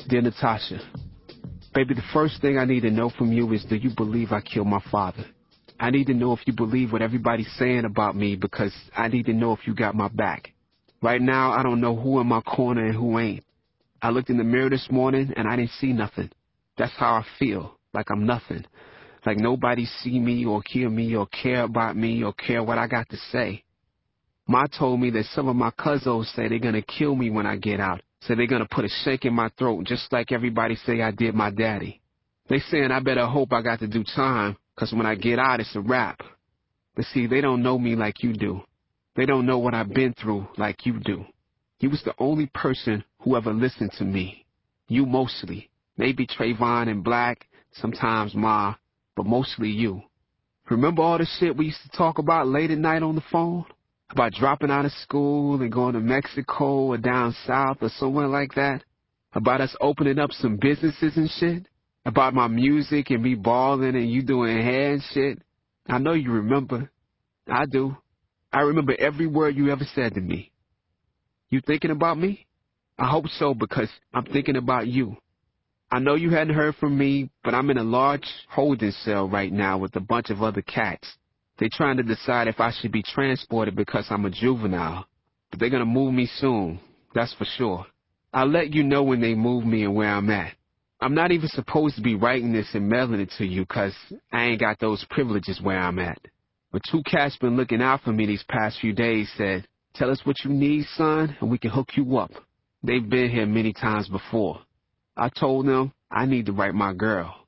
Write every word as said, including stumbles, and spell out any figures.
Dear Natasha, baby, the first thing I need to know from you is, do you believe I killed my father? I need to know if you believe what everybody's saying about me, because I need to know if you got my back. Right now, I don't know who in my corner and who ain't. I looked in the mirror this morning and I didn't see nothing. That's how I feel, like I'm nothing. Like nobody see me or hear me or care about me or care what I got to say. Ma told me that some of my cousins say they're gonna kill me when I get out. Say they're gonna put a shank in my throat just like everybody say I did my daddy. They saying I better hope I got to do time, 'cause when I get out it's a wrap. But see, they don't know me like you do. They don't know what I've been through like you do. You was the only person who ever listened to me. You mostly. Maybe Trayvon and Black, sometimes Ma, but mostly you. Remember all the shit we used to talk about late at night on the phone? About dropping out of school and going to Mexico or down south or somewhere like that? About us opening up some businesses and shit? About my music and me balling and you doing hair and shit? I know you remember. I do. I remember every word you ever said to me. You thinking about me? I hope so, because I'm thinking about you. I know you hadn't heard from me, but I'm in a large holding cell right now with a bunch of other cats. They're trying to decide if I should be transported because I'm a juvenile. But they're going to move me soon, that's for sure. I'll let you know when they move me and where I'm at. I'm not even supposed to be writing this and mailing it to you because I ain't got those privileges where I'm at. But two cats been looking out for me these past few days said, tell us what you need, son, and we can hook you up. They've been here many times before. I told them I need to write my girl.